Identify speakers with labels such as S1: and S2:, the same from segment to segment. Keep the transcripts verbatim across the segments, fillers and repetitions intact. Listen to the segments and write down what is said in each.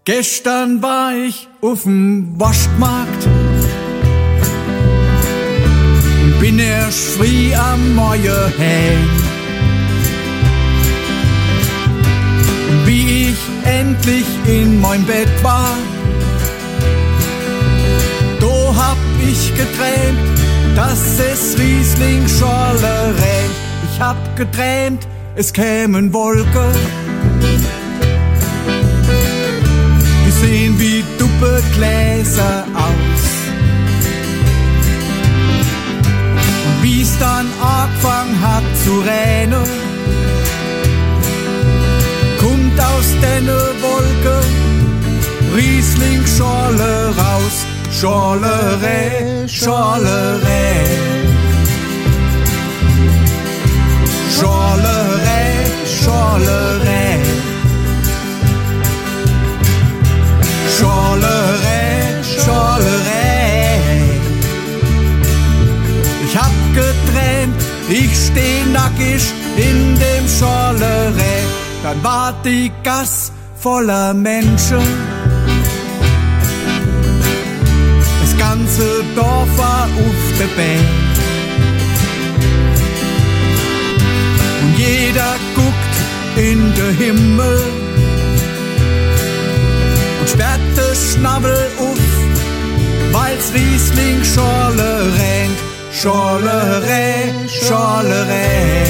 S1: Gestern war ich auf'm Waschmarkt und bin erst früh am Morgen heim. Und wie ich endlich in mein Bett war, da hab ich geträumt, dass es Riesling-Schorle regnet. Ich hab geträumt, es kämen Wolken, die sehen wie duppe Gläser aus. Und wie's dann angefangen hat zu regnen, kommt aus denne Wolke Riesling-Schorle raus. Schorlerei, Schorlerei, Schorlerei, Schorlerei, Schorlerei, Schorlerei. Ich hab geträumt, ich steh nackig in dem Schorlerei. Dann war die Gasse voller Menschen, das ganze Dorf war auf der Bank. Und jeder guckt in den Himmel und sperrt den Schnabel auf, weil's Riesling-Schorle rennt. Schorlerei, Schorlerei,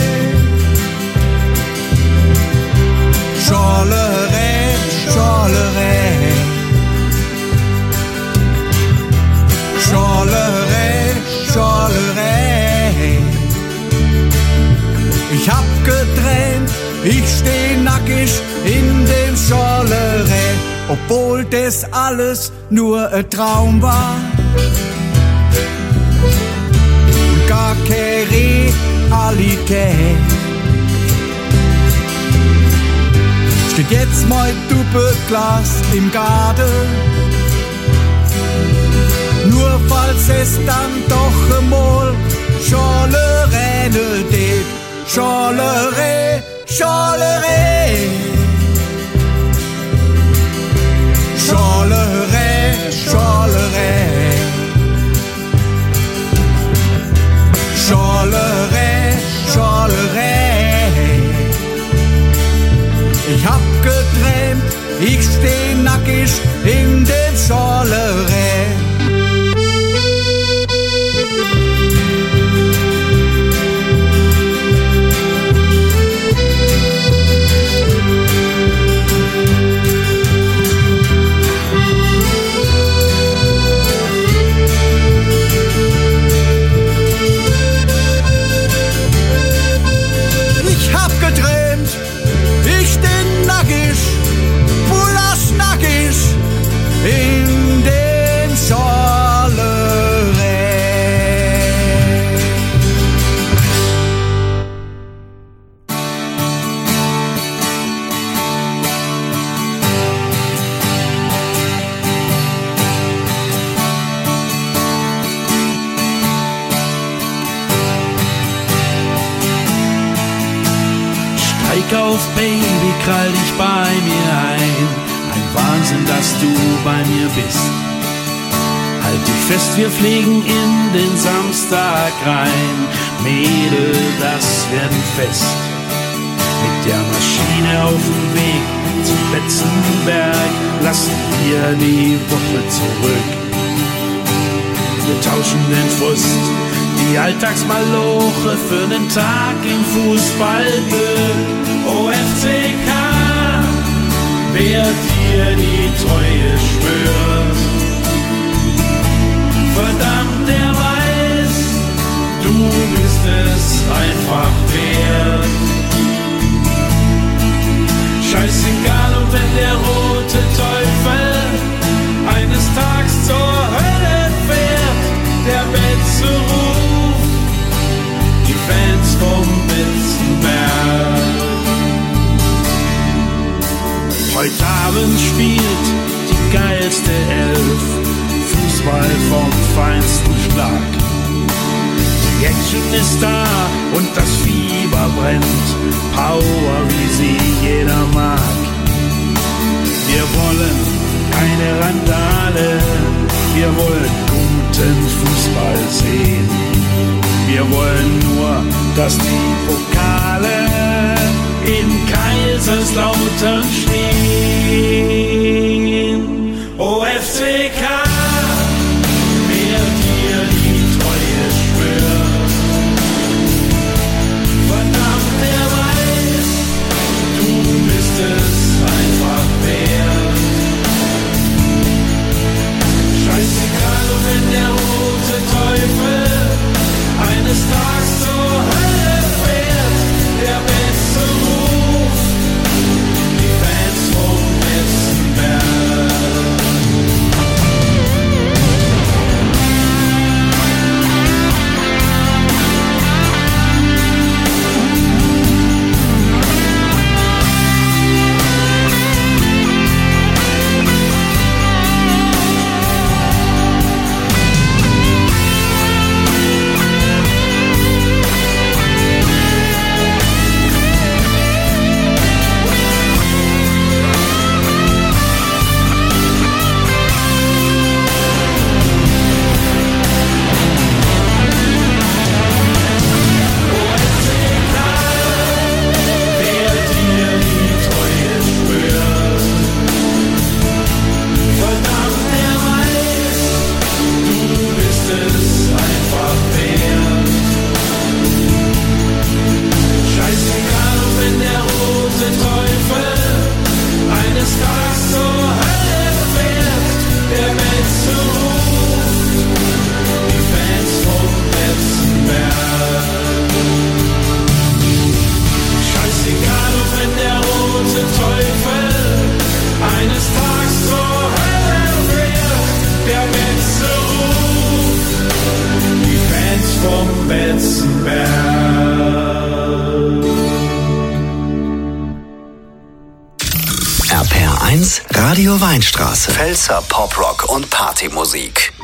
S1: Schorlerei, Schorlerei, Schorlerei, Schorlerei. Ich hab geträumt, ich steh nackig in dem Schorlerei, obwohl das alles nur ein Traum war und gar keine Realität. Steht jetzt mein Duppeglas im Garten, nur falls es dann doch einmal Schorlerei geht. Schorlerei, Schorlerei, Schorlerei, Schorlerei, Schorlerei, Schorlerei. Ich hab geträumt, ich steh nackig in dem Schorlerei. In den Schorlerei.
S2: Steig auf, Baby, krall dich bei mir ein. Ein Wahnsinn, dass du bei mir bist. Halt dich fest, wir fliegen in den Samstag rein. Mädel, das wird ein Fest. Mit der Maschine auf dem Weg zum Betzenberg lassen wir die Woche zurück. Wir tauschen den Frust, die Alltagsmaloche für den Tag im Fußballglück. O F C K, wer dir die Treue schwört, verdammt, der weiß, du bist es einfach wert. Scheißegal, und wenn der rote Teufel eines Tages zur Hölle fährt, der Betze ruft die Fans vom Betzenberg. Heute Abend spielt die geilste Elf Fußball vom feinsten Schlag. Die Action ist da und das Fieber brennt, Power wie sie jeder mag. Wir wollen keine Randale. Wir wollen guten Fußball sehen. Wir wollen nur, dass die Pokale in Kaiserslautern stehen. O F C K, wer dir die Treue schwört, verdammt, der weiß, du bist es einfach wert. Scheißegal, wenn der rote Teufel eines Tages zur Hölle fährt, der beste Ruf, die Fans vom Betzenberg.
S3: Radio Weinstraße. Pfälzer Poprock und Partymusik.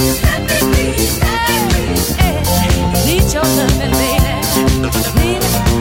S4: Need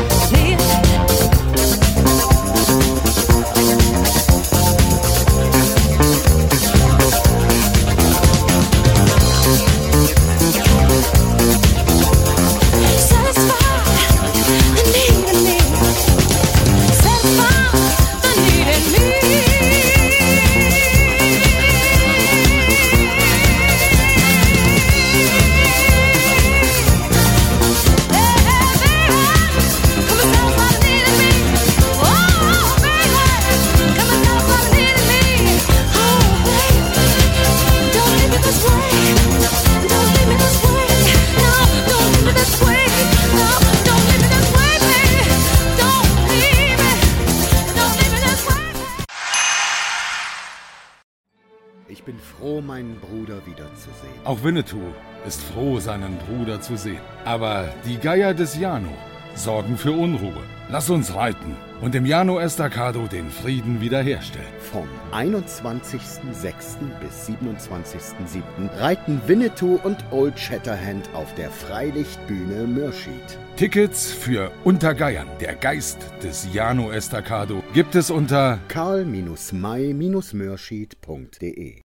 S4: froh, meinen Bruder wiederzusehen.
S5: Auch Winnetou ist froh, seinen Bruder zu sehen. Aber die Geier des Jano sorgen für Unruhe. Lass uns reiten und im Jano Estacado den Frieden wiederherstellen.
S4: Vom einundzwanzigsten sechsten bis siebenundzwanzigsten siebten reiten Winnetou und Old Shatterhand auf der Freilichtbühne Mürschid.
S5: Tickets für Unter Geiern, der Geist des Jano Estacado, gibt es unter
S4: karl may mürschid punkt de.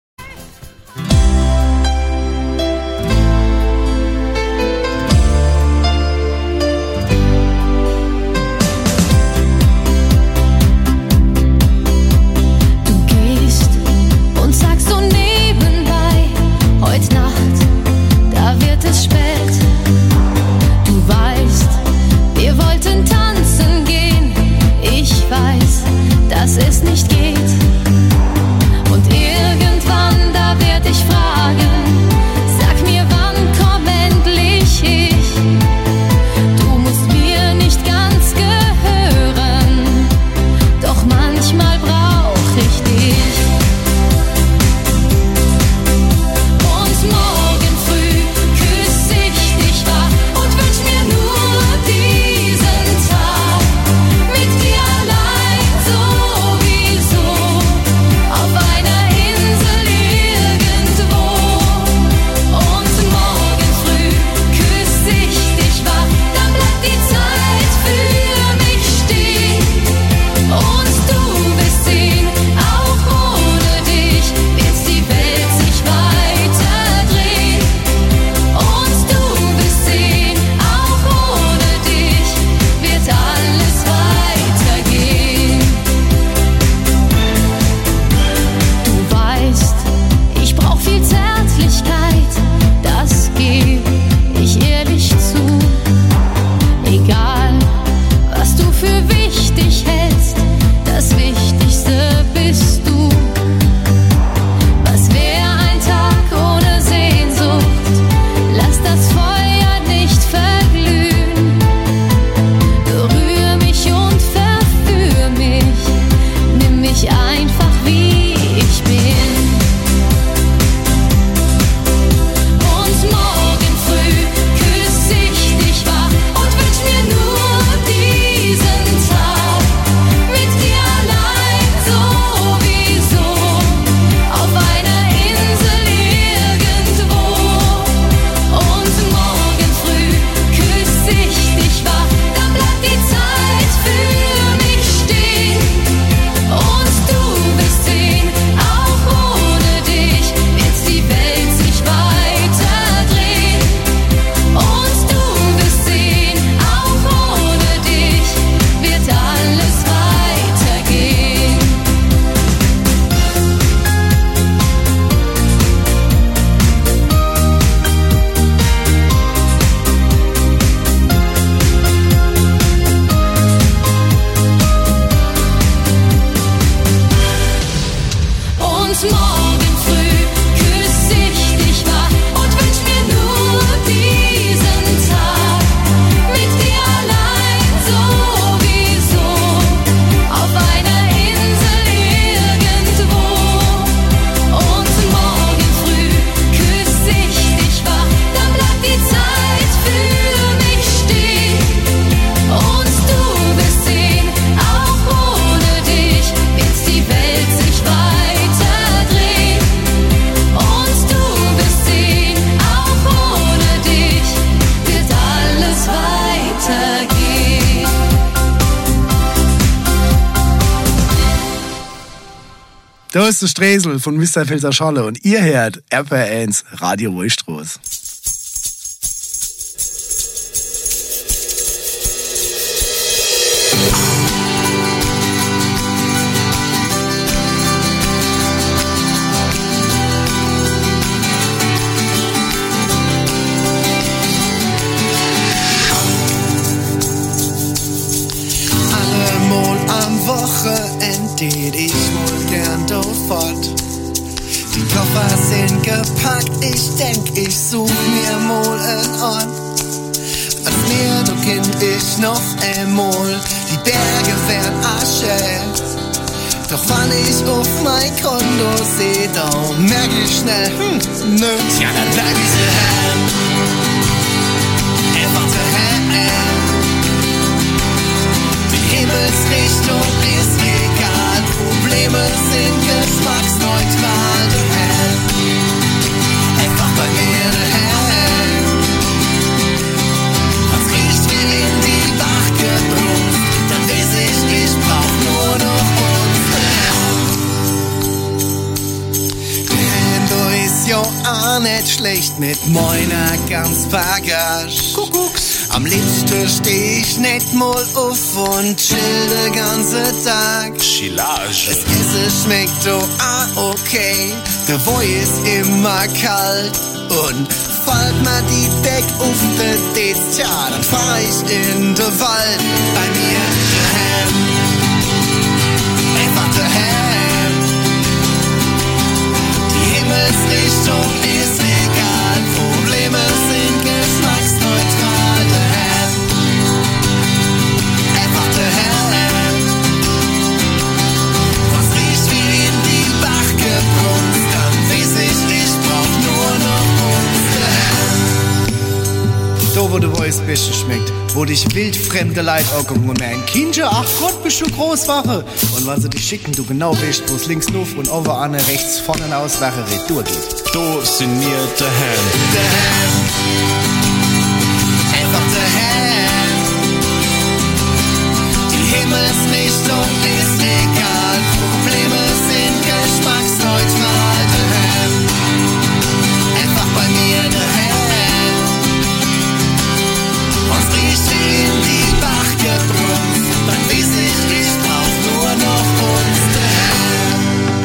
S6: Sagst du nebenbei, heute Nacht, da wird es spät. Du weißt, wir wollten tanzen gehen. Ich weiß, dass es nicht geht. Und irgendwann, da werd ich fragen, sag mir, wann komm endlich ich? Du musst mir nicht ganz gehören, doch manchmal brauch ich dich. Morgen früh küss ich dich wach und wünsch mir nur diesen Tag mit dir allein sowieso auf einer Insel irgendwo. Und morgen früh küss ich dich wach, dann bleibt die Zeit für mich stehen. Und du wirst sehen, auch ohne dich wird die Welt sich weiter. Alles weitergehen. Du weißt, ich brauch viel Zärtlichkeit, das geb ich ehrlich zu. Egal, was du für wichtig hältst, das Wichtigste bist du. Was wär ein Tag ohne Sehnsucht? Lass das Feuer nicht verglühen. Und verführ mich, nimm mich einfach wie ich bin. Und morgen früh küss ich dich wach und wünsch mir nur diesen Tag mit dir allein sowieso auf einer Insel irgendwo. Und morgen früh küss ich dich wach, dann bleibt die Zeit für mich stehen. Und du wirst sehen, auch ohne dich wird die Welt sich weiter drehen. Und du wirst sehen, auch ohne dich wird alles weitergehen. Und morgen früh küss ich dich wach und wünsch mir nur diesen Tag mit dir allein sowieso auf einer Insel irgendwo. Und morgen früh küss ich dich wach, dann bleibt die Zeit für mich stehen. Und du wirst sehen, auch ohne dich wird die Welt sich weiter drehen. Und du wirst sehen, auch ohne dich wird alles weitergehen.
S7: Da ist der Sträsel von Mister Pfälzer Schorle und ihr hört R P R eins Radio Wölstraß.
S1: Allemal am Wochenende ich wohl gern dort fort. Die Koffer sind gepackt, ich denk, ich such mir mal einen Ort. Als mir du Kind ich noch einmal, die Berge werden Asche. Doch wann ich auf mein Konto seh, da merk ich schnell, hm, nö, ja, dann bleib ich daheim. Einfach daheim. Die Himmelsrichtung ist egal, Probleme sind geschmacksneutral. Daheim. Einfach bei mir daheim. Was riecht wie in die Bachgebrunst, dann weiß ich, ich brauch nur noch uns. Daheim, du ist ja auch nicht schlecht mit meiner ganz Bagage. Kuckucks. Am liebsten steh ich nicht mal auf und chill den ganzen Tag.
S8: Chillage.
S1: Das Essen schmeckt oh ah okay, der Woi ist immer kalt und fällt mir die Deck auf den Dez, tja, dann fahr ich in den Wald bei mir daheim. Einfach daheim. Die Himmelsrichtung ist egal, Probleme sind geschmacksneutral. Daheim. Einfach daheim. Was riecht wie in die Bachgebrunst, dann weiß ich, ich brauch nur noch uns. Da wo du Voice Bische schmeckt, wo dich wildfremde Leid angucken und mir ein Kindje, ach Gott, bist du Großwache. Und weil sie dich schicken, du genau wisst, wo's links nuff und over an rechts vorne aus Wache Retour geht.
S8: Da sind wir daheim.
S1: Daheim. Einfach daheim. Die Himmelsrichtung ist egal, Probleme sind geschmacksneutral. Daheim. Einfach bei mir daheim. Was riecht in die Bachgebrunst, dann weiß ich, ich brauch nur noch uns daheim.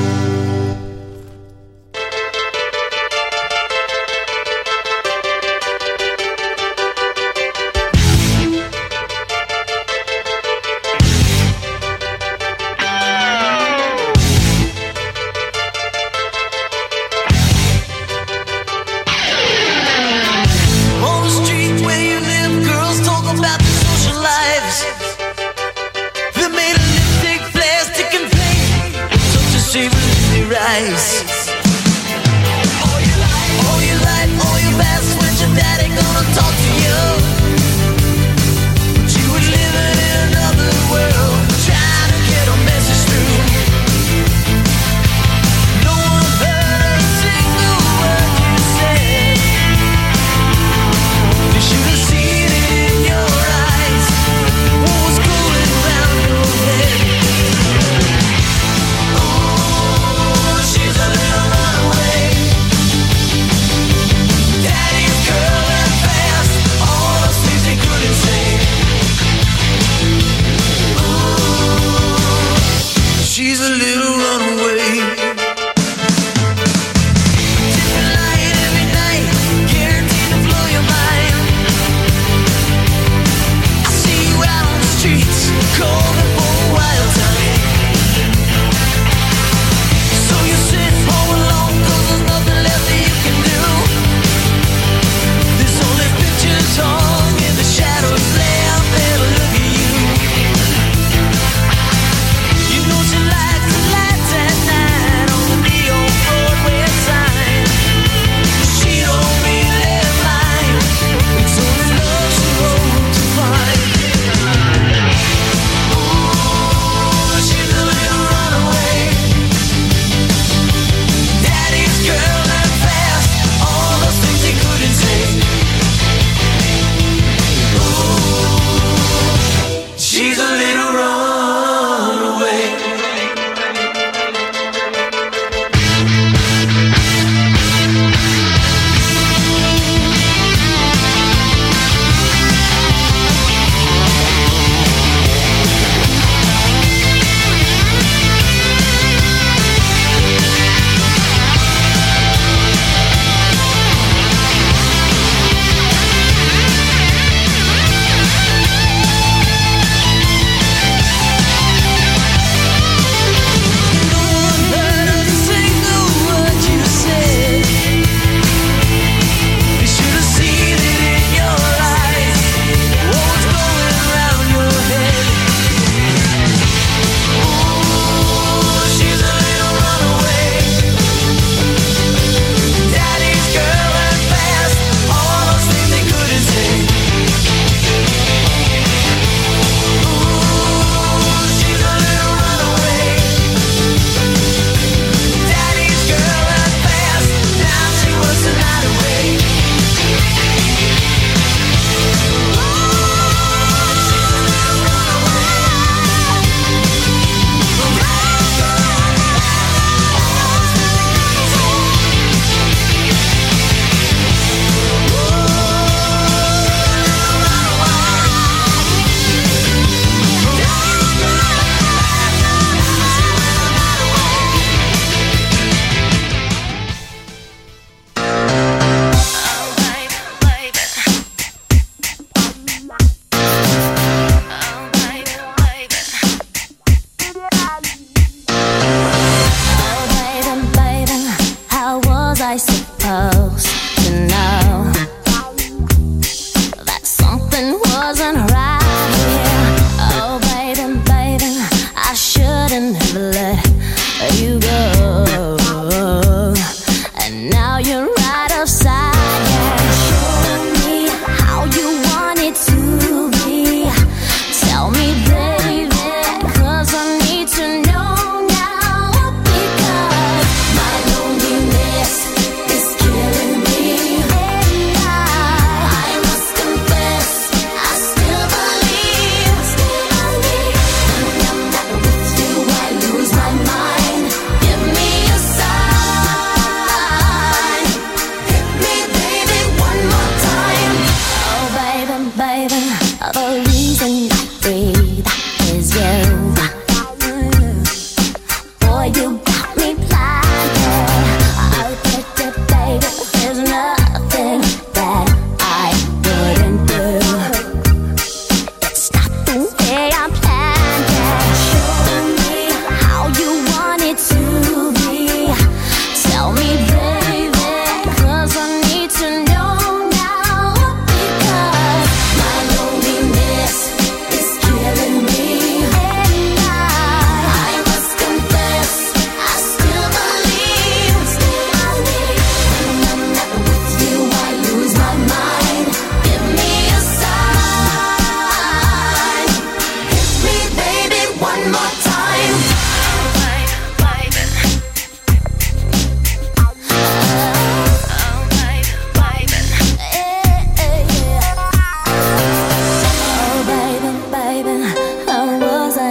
S9: On the street where you live, girls talk about their social lives. They're made of lipstick, plastic, and paint, so to save their eyes. All your life, all your life, all your past, when's your daddy gonna talk to you? But you were living in another world, trying to get a message through. No one heard a single word you said. You should have seen it in your eyes, what was cooling around your head. Oh, she's a little runaway. Daddy's girl and fast, all the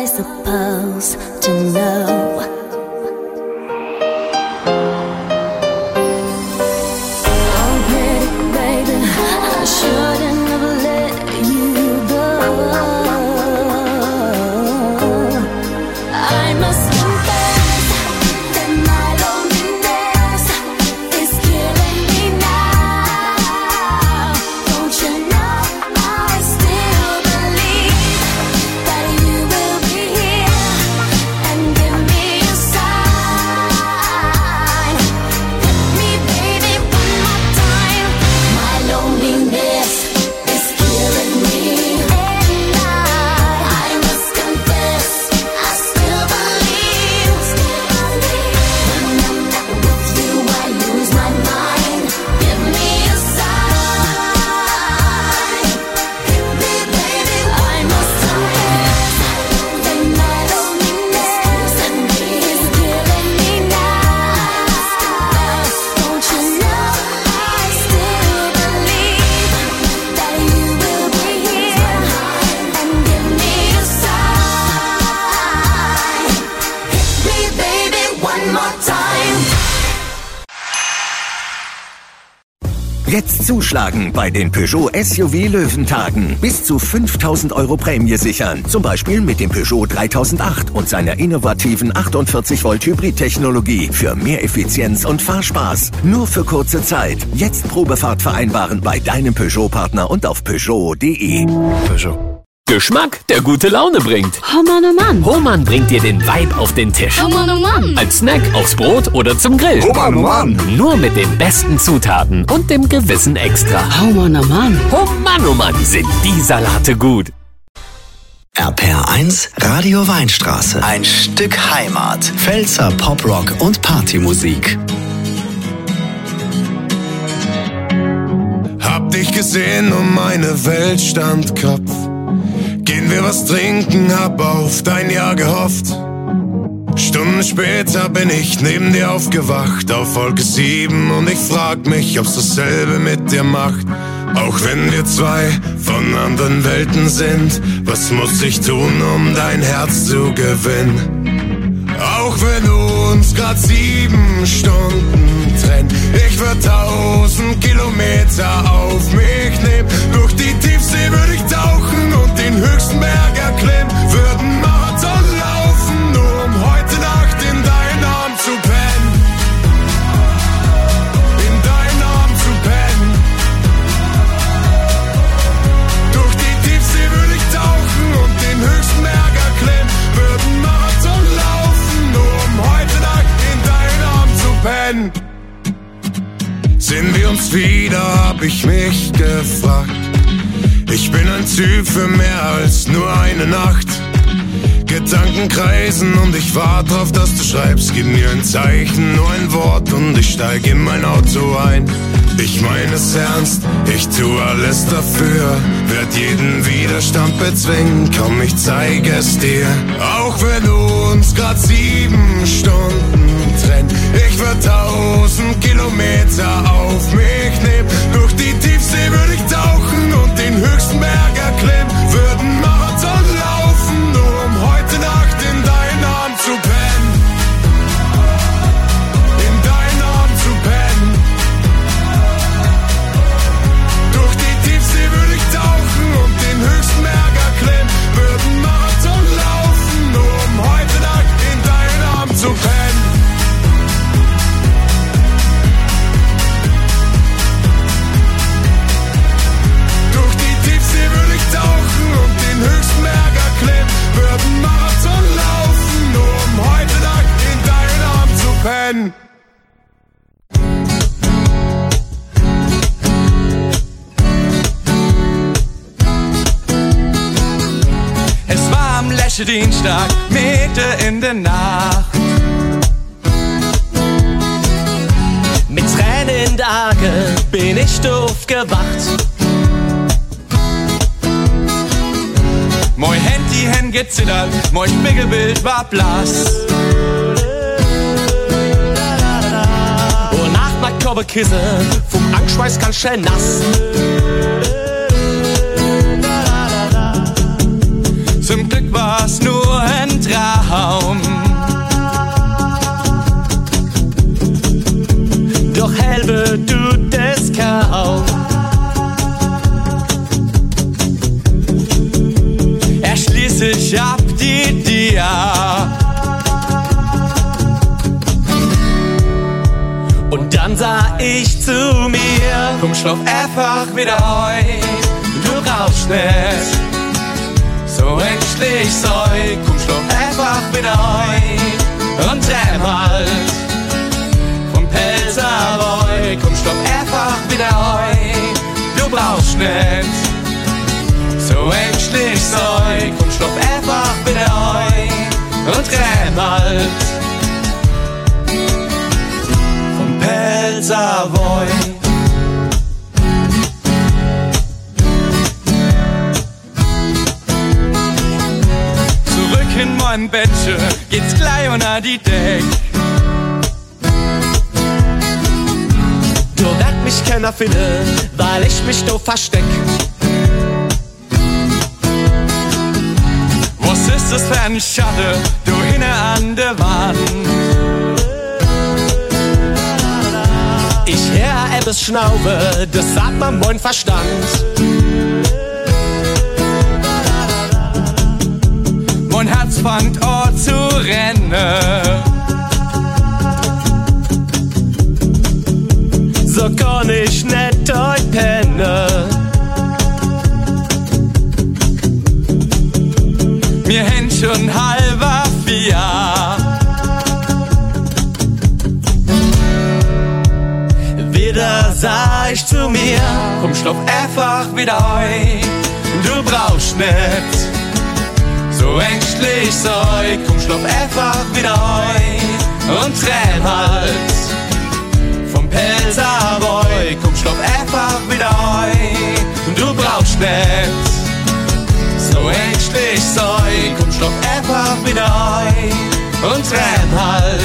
S6: supposed to know? Oh, pretty baby, I shouldn't have let you go. I must confess that my loneliness is killing me now. Don't you know I still believe that you will be here and give me a sign. Hit me, baby, one more time. My loneliness is killing me, and I, I must confess, I still believe. When I'm not with you, I lose my mind. Give me a sign. Hit me, baby, I must confess that my loneliness is killing me now. Don't you know I still believe that you will be here and give me a sign. Hit me, baby, one more time.
S3: Jetzt zuschlagen bei den Peugeot S U V Löwentagen. Bis zu fünftausend Euro Prämie sichern. Zum Beispiel mit dem Peugeot dreitausendacht und seiner innovativen achtundvierzig Volt Hybrid-Technologie für mehr Effizienz und Fahrspaß. Nur für kurze Zeit. Jetzt Probefahrt vereinbaren bei deinem Peugeot-Partner und auf Peugeot punkt de.
S8: Peugeot.
S10: Geschmack, der gute Laune bringt.
S11: Oh Mann, oh Mann.
S10: Hohmann bringt dir den Vibe auf den Tisch.
S11: Oh Mann, oh Mann.
S10: Als Snack, aufs Brot oder zum Grill.
S3: Oh Mann, oh Mann.
S10: Nur mit den besten Zutaten und dem gewissen Extra.
S11: Oh Mann, oh Mann.
S10: Oh Mann, oh Mann, sind die Salate gut.
S3: R P R eins Radio Weinstraße. Ein Stück Heimat. Pfälzer Poprock und Partymusik.
S12: Hab dich gesehen und meine Welt stand Kopf. Gehen wir was trinken, hab auf dein Ja gehofft. Stunden später bin ich neben dir aufgewacht, auf Wolke sieben, und ich frag mich, ob's dasselbe mit dir macht. Auch wenn wir zwei von anderen Welten sind, was muss ich tun, um dein Herz zu gewinnen? Auch wenn du uns grad sieben Stunden trennt, ich würd tausend Kilometer auf mich nehmen. Durch die Tiefsee würd ich tauchen und den höchsten Berg erklimmen. Würden Marathon laufen, nur um heute Nacht in deinen Arm zu pennen. In deinen Arm zu pennen. Durch die Tiefsee würd ich tauchen und den höchsten Berg erklimmen. Würden Marathon laufen, nur um heute Nacht in deinen Arm zu pennen. Sehen wir uns wieder, hab ich mich gefragt. Ich bin ein Typ für mehr als nur eine Nacht. Gedanken kreisen und ich warte drauf, dass du schreibst. Gib mir ein Zeichen, nur ein Wort und ich steig in mein Auto ein. Ich meine es ernst, ich tu alles dafür. Werd jeden Widerstand bezwingen, komm, ich zeig es dir. Auch wenn du uns grad sieben Stunden trennt, ich würd tausend Kilometer auf mich nehmen. Durch die Tiefsee würd ich tauchen und den höchsten Berg erklimmen. Würden Marathon laufen, nur um heute Nacht in deinen Arm zu pennen. In deinen Arm zu pennen. Durch die Tiefsee würd ich tauchen und den höchsten Berg erklimmen. Würden Marathon laufen, nur um heute Nacht in deinen Arm zu pennen. Durch die Tiefsee würd ich tauchen und den höchsten Berg erklimmen. Würden Marathon laufen, nur um heute Nacht in deinen Arm zu pennen.
S13: Es war am Läschedienstag, Mitte in der Nacht. Mit Tränen in der Augen bin ich aufgewacht. Mein Handy hen gezittert, mein Spiegelbild war blass. Und nach mein Körperkissen vom Angstschweiß ganz schön nass. Zum Glück war's nur ein ließ ich ab die Dia. Und dann sah ich zu mir, komm, schlaf einfach wieder ein, du brauchst nicht so ängstlich sein, komm, schlaf einfach wieder ein und träum halt vom Pelzerboy, komm, schlaf einfach wieder ein, du brauchst nicht so ängstlich sein, komm, schlaf einfach wieder ein und träum halt Pelzerboy. Zurück in mein Bettchen, geht's gleich unter die Deck. Nur wird mich keiner finden, weil ich mich da versteck. Was ist das für ein Schatten, du hinten an der Wand? Ich hör etwas Schnaufe, das sagt man mein Verstand. Mein Herz fängt an zu rennen. So kann ich nicht heute pennen. Mir hängt schon halber vier. Wieder sag ich zu mir, komm, schlaf einfach wieder ein, du brauchst nicht so ängstlich sein, komm, schlaf einfach wieder ein und träum halt vom Pelzerboy, komm, schlaf einfach wieder ein, du brauchst nicht so ängstlich sein, komm, schlaf einfach wieder ein und träum halt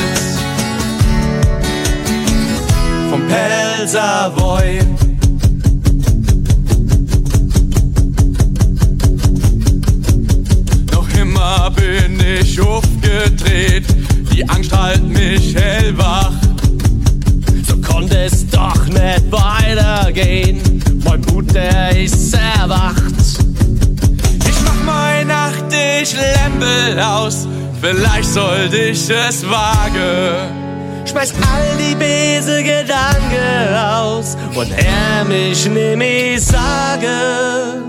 S13: vom Pelzerboy. Noch immer bin ich aufgedreht, die Angst hält mich hellwach. So konnte es doch nicht weitergehen, mein Blut, der ist erwacht. Ich mach mein Nachttisch-Lämpel aus, vielleicht sollte ich es wagen. Schmeiß all die böse Gedanken aus und er mich nämlich sage.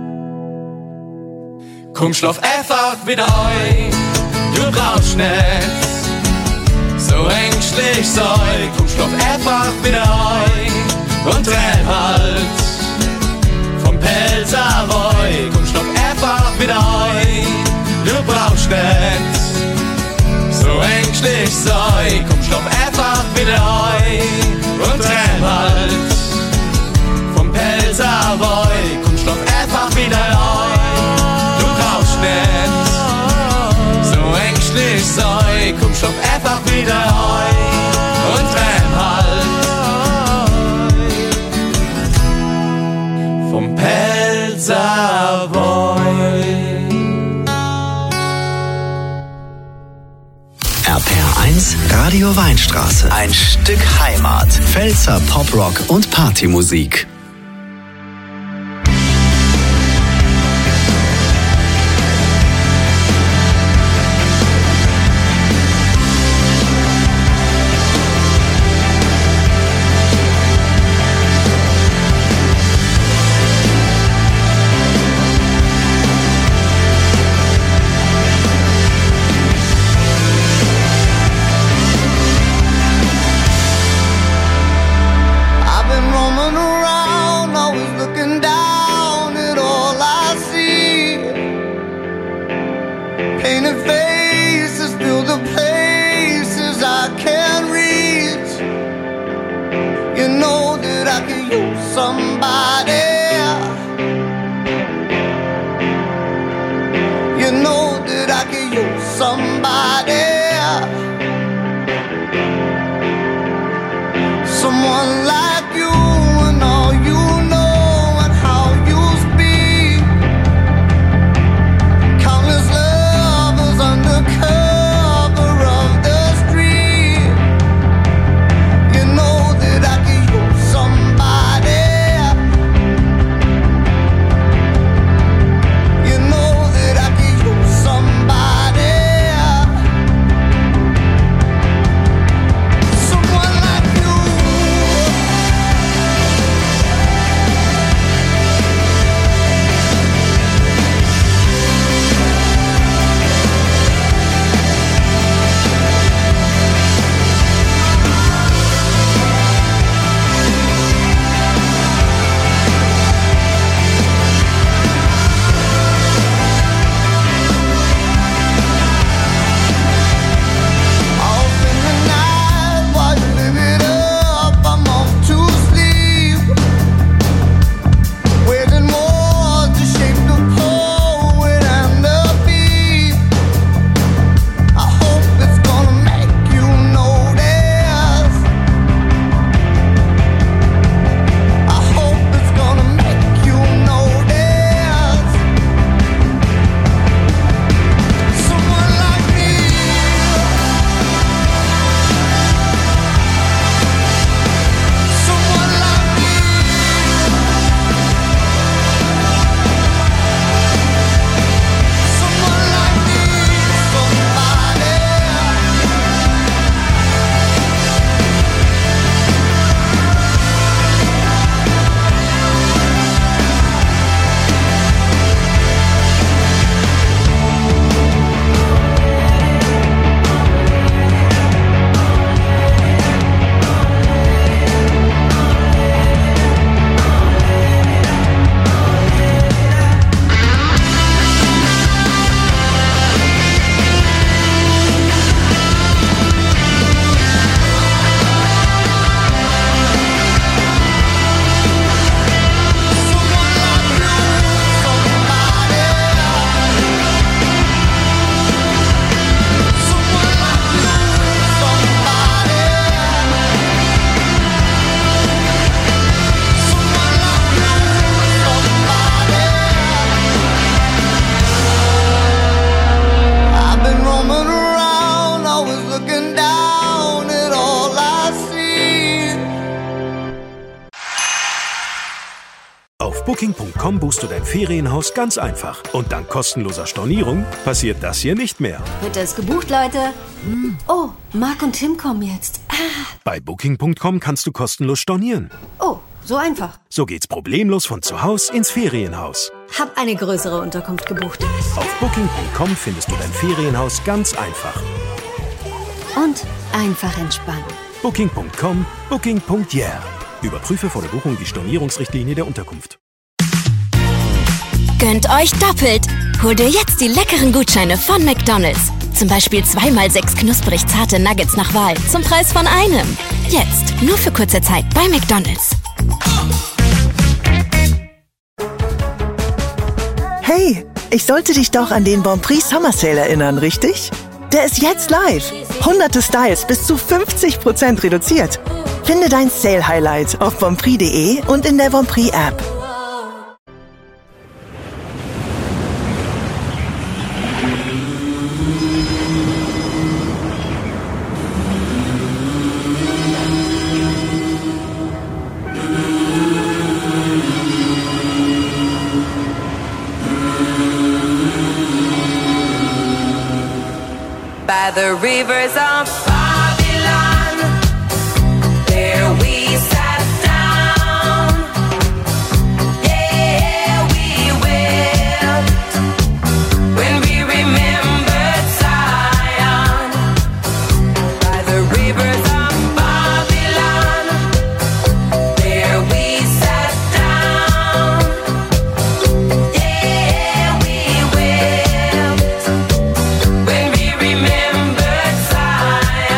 S13: Komm, schlaf einfach wieder ein, du brauchst nicht so ängstlich sein. Komm, schlaf einfach wieder ein und träum halt vom Pelzerboy. Komm, schlaf einfach wieder ein, du brauchst nicht so ängstlich sei, komm, schlaf einfach wieder ein und träum halt vom Pelzerboy, komm, schlaf einfach wieder ein, du brauchst nicht so ängstlich sei, komm, schlaf einfach wieder ein und träum halt vom Pelzerboy.
S14: R P R eins Radio Weinstraße. Ein Stück Heimat. Pfälzer Poprock und Partymusik.
S15: You know that I could use Booking Punkt com buchst du dein Ferienhaus ganz einfach. Und dank kostenloser Stornierung passiert das hier nicht mehr.
S16: Wird es gebucht, Leute? Oh, Marc und Tim kommen jetzt. Ah.
S15: Bei Booking Punkt com kannst du kostenlos stornieren.
S16: Oh, so einfach.
S15: So geht's problemlos von zu Hause ins Ferienhaus.
S16: Hab eine größere Unterkunft gebucht.
S15: Auf Booking Punkt com findest du dein Ferienhaus ganz einfach.
S16: Und einfach entspannen.
S15: Booking Punkt com, Booking Punkt yeah. Überprüfe vor der Buchung die Stornierungsrichtlinie der Unterkunft.
S17: Gönnt euch doppelt. Hol dir jetzt die leckeren Gutscheine von McDonald's. Zum Beispiel zwei mal sechs knusprig zarte Nuggets nach Wahl zum Preis von einem. Jetzt, nur für kurze Zeit bei McDonald's.
S18: Hey, ich sollte dich doch an den Bonprix Summer Sale erinnern, richtig? Der ist jetzt live. Hunderte Styles bis zu fünfzig Prozent reduziert. Finde dein Sale-Highlight auf bonprix punkt de und in der Bonprix-App.
S19: By the rivers of Babylon, there we sat down. Yeah, we wept when we remembered Zion. By the rivers of Babylon, there we sat down. Yeah, we wept when we remembered Zion.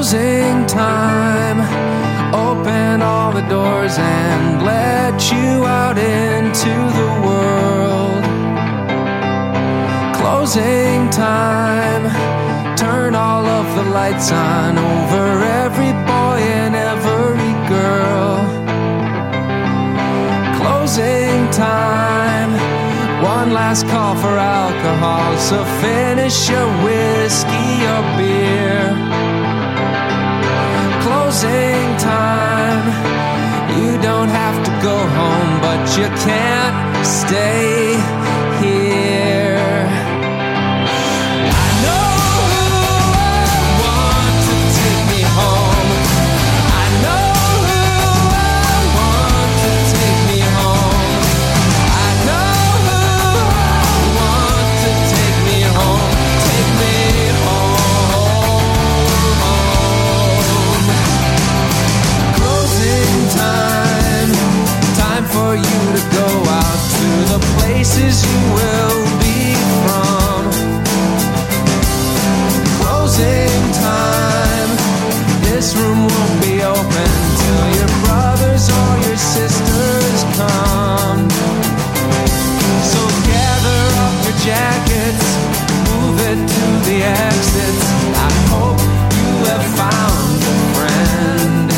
S13: Closing time. Open all the doors and let you out into the world. Closing time. Turn all of the lights on over every boy and every girl. Closing time. One last call for alcohol, so finish your whiskey or beer. Closing time. You don't have to go home, but you can't stay here. I know who I want to take me home. I know who I want to take me home. I know who I want to take me home. Take me home. Closing time. Time for you to go out to the places you will be from. Closing time. This room won't be open till your brothers or your sisters come. So gather up your jackets, move it to the exits. I hope you have found a friend.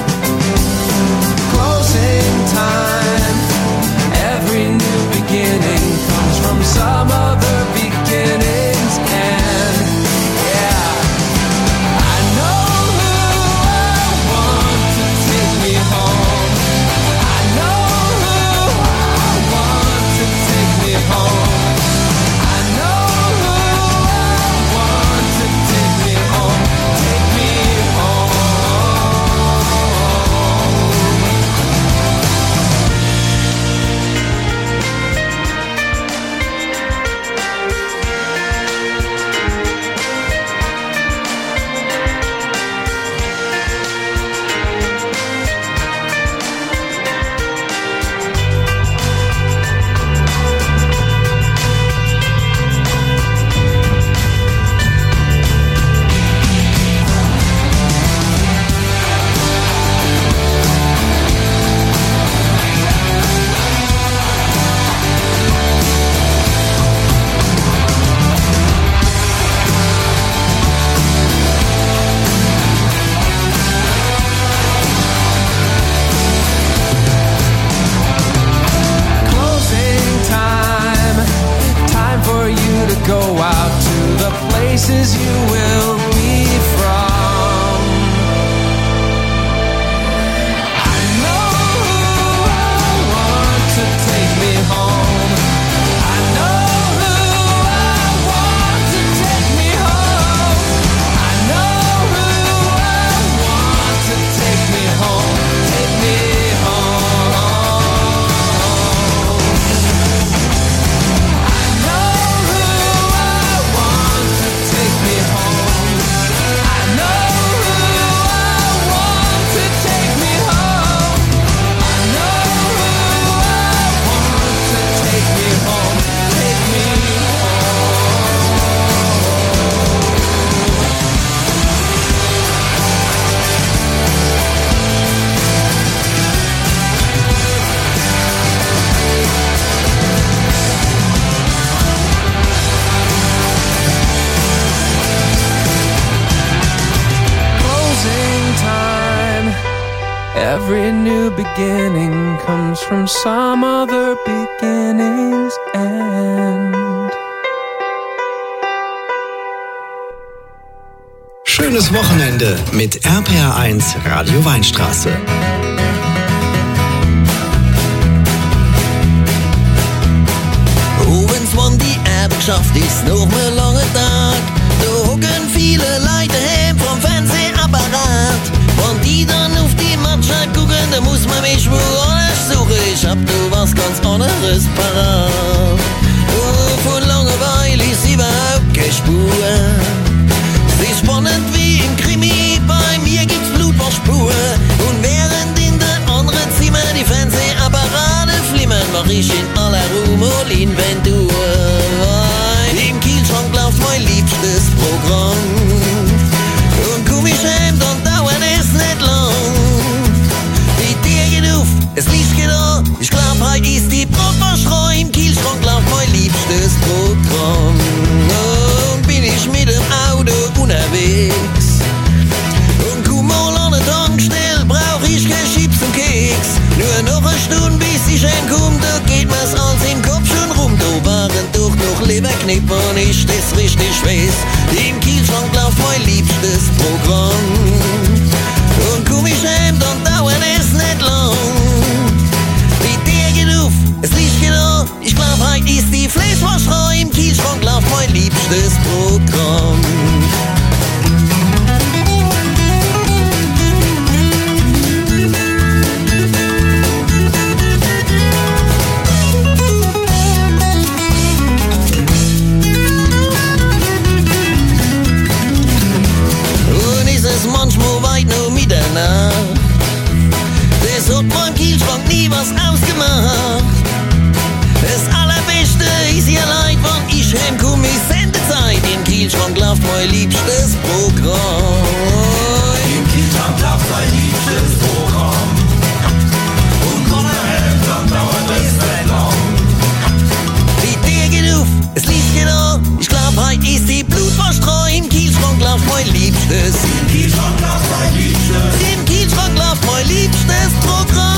S13: Closing time. Every new beginning comes from some other beginning's end. Yeah. I know who I want to take me home. I know who I want to take me home. I know who I want to take me home. Take me home. Closing time. Time for you to go out to the places you will be from. I know who I want to take me home. I know who I want to take me home. I know who I want to take me home. Take me home. I know who I want to take me home. I know who I want to take me home. I know who I want to take me home. Take me Closing time. Every new beginning comes from some other beginning's end.
S14: Schönes Wochenende mit R P R eins Radio Weinstraße.
S9: Wenn's wann die Erbschaft ist, noch mehr lange Tag. Da hocken viele Leute heim vom Fernsehapparat. Wenn die dann auf die Mannschaft gucken, da muss man mich woanders suchen. Ich hab da was ganz anderes parat. Oh, von Langeweile ist überhaupt keine Spur. Sie ist spannend wie im Krimi, bei mir gibt's Blutbachspur. Und während in der anderen Zimmer die Fernsehapparate flimmern, mach ich in aller Ruhe mal Inventur. Im Kühlschrank läuft mein liebstes Programm. Und komm ich heim, dann es liegt da. Ich glaub, heute ist die Brotverstreu im Kielschrank, lauf mein liebstes Programm. Und bin ich mit dem Auto unterwegs. Und komm mal an der Tankstelle, brauch ich kein Chips und Keks. Nur noch eine Stunde, bis ich heimkomm, da geht mir's alles im Kopf schon rum. Da waren doch noch Leberknipp und ich das richtig weiß. Im Kielschrank läuft mein liebstes Programm. Und komm ich heim, dann dauert es nicht lang. Die Tür geht auf, es liegt da. Ich glaub, heute ist die Fleischwascherei. Im Kielschrank läuft mein liebstes Programm. Manchmal weit nur Mitternacht. Das hat beim Kielschrank nie was ausgemacht. Das Allerbeste ist ja leid, wann ich heimkomm, ist Sendezeit. Im Kielschrank läuft mein liebstes Programm. Im Kielschrank läuft mein liebstes Programm. Und komm heim, dann dauert es nicht lang. Die Tür geht auf, es liegt da. Ich glaub, heute ist die Blutverstreu. Im Kielschrank läuft mein liebstes. Im Kielschrank läuft mein liebstes. Im Kielschrank läuft mein liebstes Programm.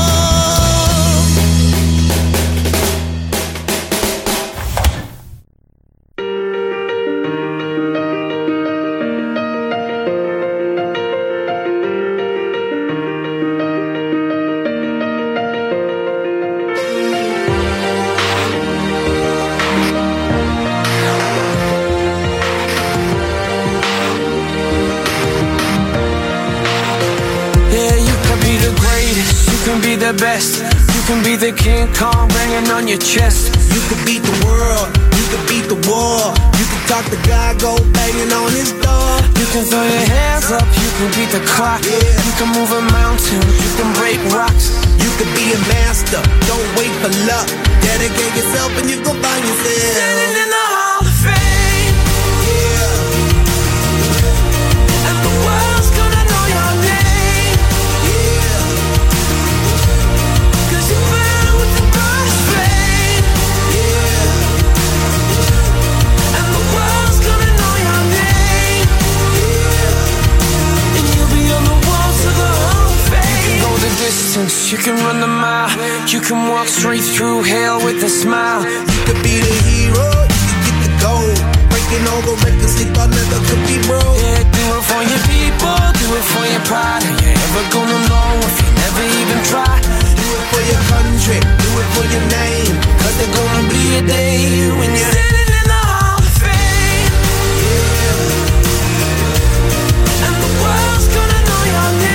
S20: The best. You can be the King Kong banging on your chest.
S21: You could beat the world, you could beat the war. You could talk the guy, go banging on his door.
S20: You can throw your hands up, you can beat the clock.
S21: Yeah.
S20: You can move a mountain, you can break rocks.
S21: You could be a master, don't wait for luck. Dedicate yourself and you gon' find yourself
S20: standing in the Hall of Fame.
S21: Yeah.
S20: And the world's gonna know your name. You can run the mile, you can walk straight through hell with a smile.
S21: You could be the hero, you could get the gold. Breaking all the records they thought never could be broke.
S20: Yeah, do it for your people, do it for your pride. Are you ever gonna know if you never even try?
S21: Do it for your country, do it for your name. Cause there's gonna be a day when you're
S20: standing in the Hall of Fame. Yeah. And the world's gonna know your name.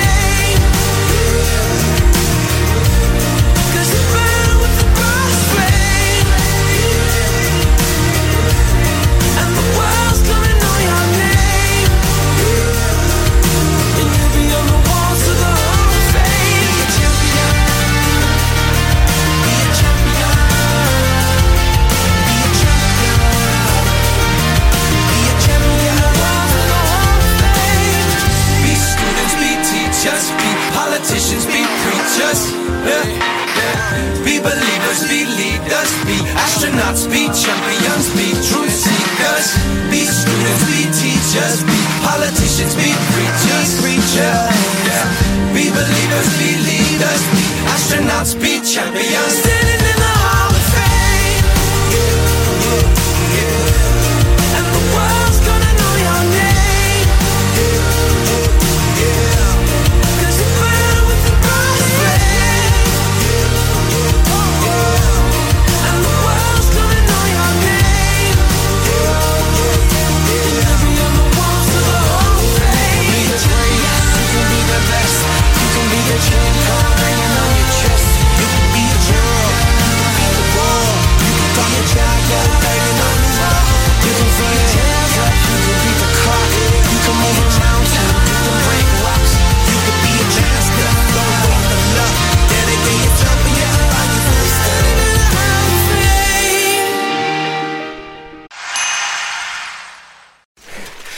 S20: Politicians be preachers, yeah, yeah. Be believers, be leaders, be astronauts, be champions, be truth seekers. Be students, be teachers, be politicians, be preachers, preachers, yeah. Be believers, be leaders, be astronauts, be champions. Standing in the Hall of Fame, yeah, yeah, yeah. And the world's gonna know your name, yeah, yeah.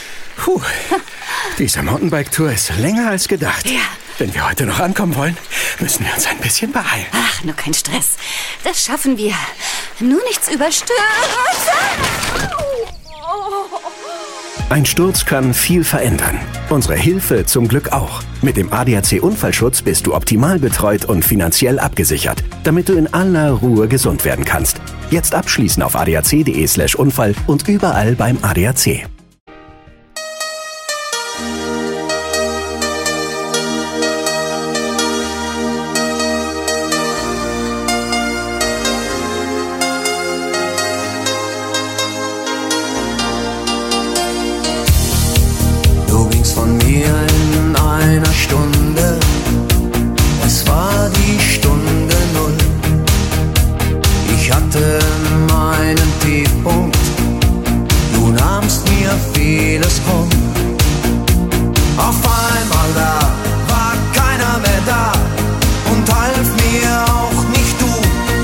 S22: Diese Mountainbike-Tour ist länger als gedacht.
S16: Ja.
S22: Wenn wir heute noch ankommen wollen,
S2: müssen wir uns ein bisschen beeilen.
S11: Ach, nur kein Stress. Das schaffen wir. Nur nichts überstürzen.
S3: Ein Sturz kann viel verändern. Unsere Hilfe zum Glück auch. Mit dem A D A C Unfallschutz bist du optimal betreut und finanziell abgesichert, damit du in aller Ruhe gesund werden kannst. Jetzt abschließen auf adac.de slash Unfall und überall beim A D A C.
S20: Du gingst von mir in einer Stunde, es war die Stunde Null. Ich hatte meinen Tiefpunkt, du nahmst mir vieles krumm. Auf einmal da war keiner mehr da und half mir auch nicht du.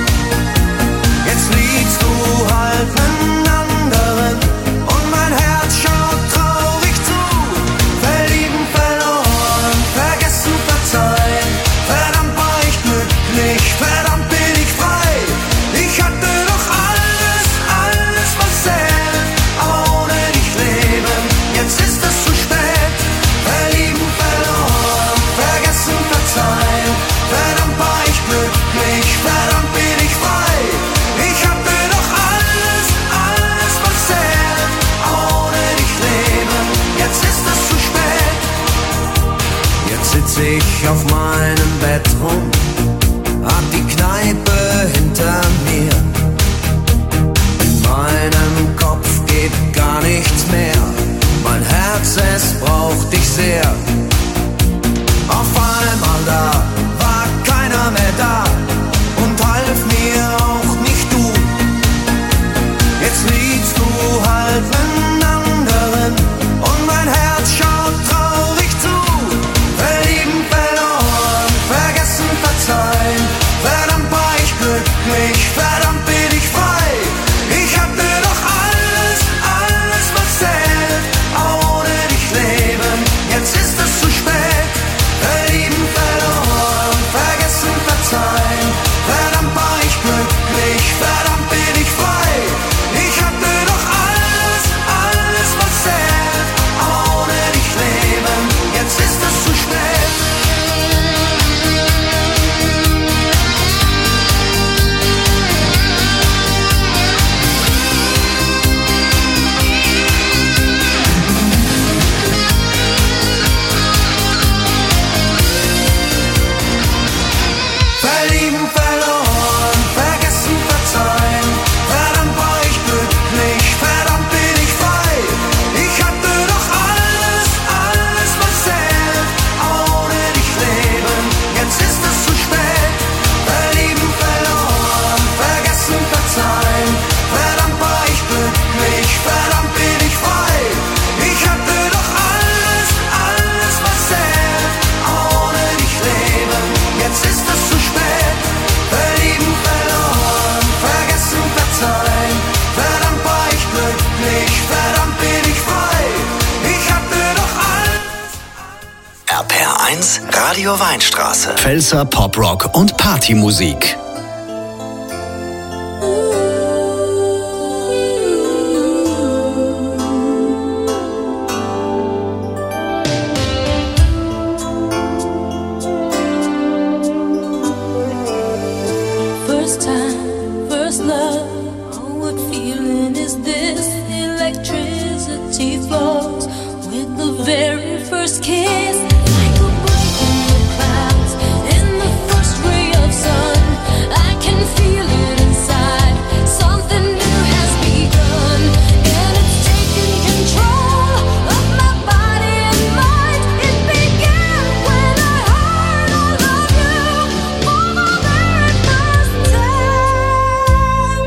S20: Jetzt liegst du halt nen anderen und mein Herz schaut traurig zu. Verlieben, verloren, vergessen, verzeihen. Verdammt war ich glücklich, verdammt bin ich frei. Ich hatte doch alles, alles was zählt, aber ohne dich leben, jetzt ist es zu spät. Verlieben, verloren, vergessen, verzeihen. Verdammt war ich glücklich, verdammt bin ich frei. Ich hatte doch alles, alles was zählt, aber ohne dich leben, jetzt ist es zu spät. Jetzt sitz ich auf meinem Bett rum, hab die Kneipe hinter mir. In meinem Kopf geht gar nichts mehr, mein Herz, es braucht dich sehr. Auf einmal da war keiner mehr da und half mir auch nicht du. Jetzt liegst du halt nen anderen und mein Herz schaut traurig zu. Verlieben, verloren, vergessen, verzeihen. Verdammt war ich glücklich, verdammt bin ich frei. Ich hatte doch alles, alles was zählt, aber ohne dich leben, jetzt ist es zu spät. Verlieben, verloren, vergessen, verzeihen. Verdammt war ich glücklich, verdammt bin ich frei. Ich hatte doch alles, alles was zählt, aber ohne dich leben, jetzt ist es zu spät. Verlieben, verloren, vergessen, verzeihen. Verdammt war ich glücklich, verdammt bin ich frei. Ich hatte doch alles, alles was zählt, aber ohne dich leben, jetzt ist es zu spät. Verlieben, verloren, vergessen, verzeihen. Verdammt war ich glücklich, verdammt bin ich frei. Ich hatte doch alles, alles was zählt, aber ohne dich leben, jetzt ist es zu spät. Verlieben, verloren, vergessen, verzeihen. Verdammt war ich glücklich, verdammt bin ich frei. Ich hatte doch alles.
S14: R P R eins Radio Weinstraße. Pfälzer Poprock und Partymusik.
S6: First time, first love. Oh, what feeling is this? Electricity flows with the very first kiss. Like a break in the clouds, in the first ray of sun. I can feel it inside. Something new has begun, and it's taking control of my body and mind. It began when I heard I love you for the very first time.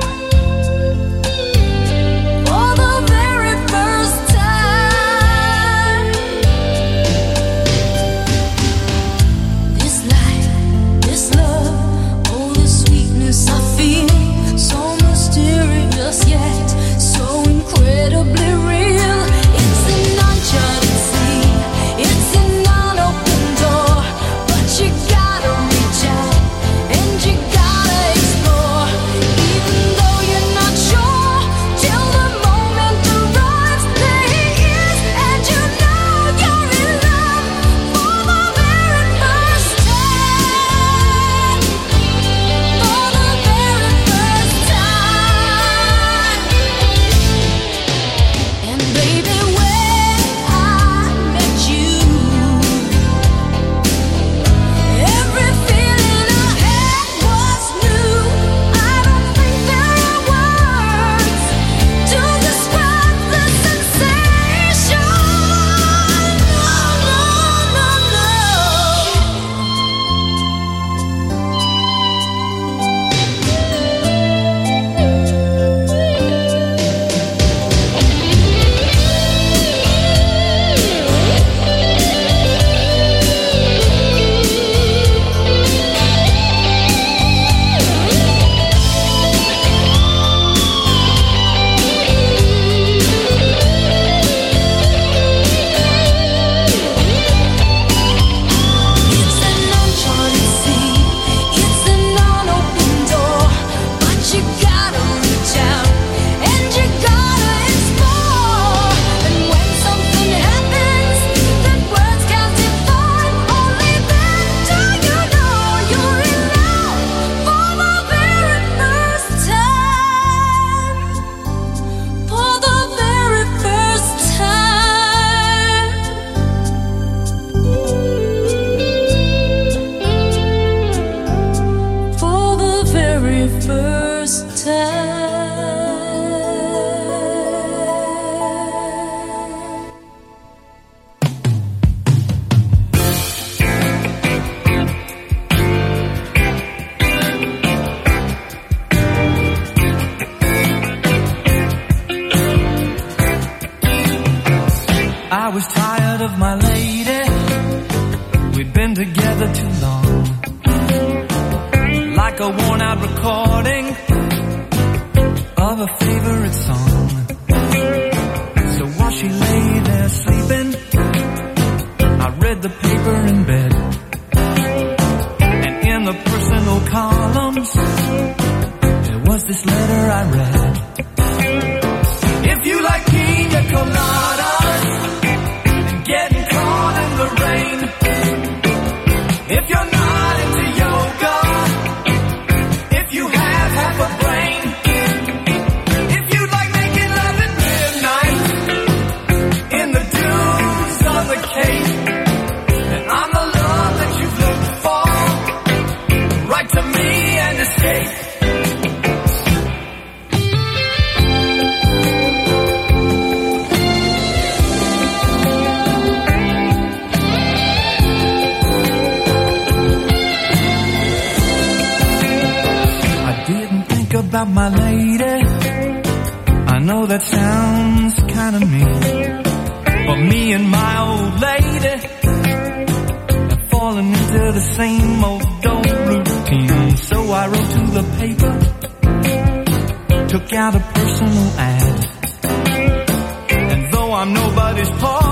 S6: For the very first time.
S2: I was tired of my lady. We'd been together too long. Like a worn out recording of a favorite song. So while she lay there sleeping, I read the paper in bed. And in the personal columns, there was this letter I read. If you like pina coladas and getting caught in the rain, if you're not into yoga, if you have half a brain, if you like making love at midnight in the dunes of the Cape, then I'm the love that you've looked for. Write to me and escape. About my lady, I know that sounds kinda mean, but me and my old lady have fallen into the same old old routine. So I wrote to the paper, took out a personal ad, and though I'm nobody's part,